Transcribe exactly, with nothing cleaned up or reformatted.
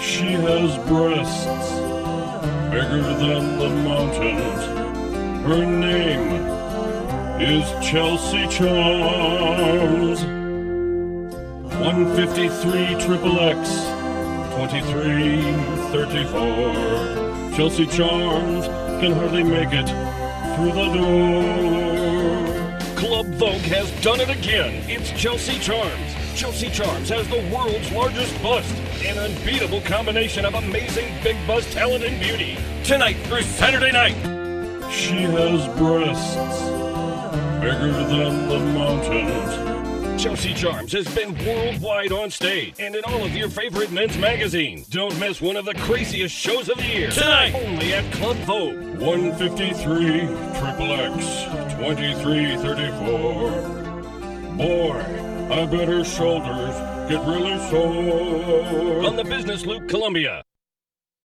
She has breasts bigger than the mountains. Her name is Chelsea Charms. one fifty-three triple X, twenty-three thirty-four. Chelsea Charms can hardly make it through the door. Club Vogue has done it again. It's Chelsea Charms. Chelsea Charms has the world's largest bust, an unbeatable combination of amazing big bust talent and beauty. Tonight through Saturday night. She has breasts bigger than the mountains. Chelsea Charms has been worldwide on stage and in all of your favorite men's magazines. Don't miss one of the craziest shows of the year. Tonight, only at Club Vogue. one fifty-three triple X, twenty-three thirty-four. Boy, I bet her shoulders get really sore. On the Business Loop, Columbia.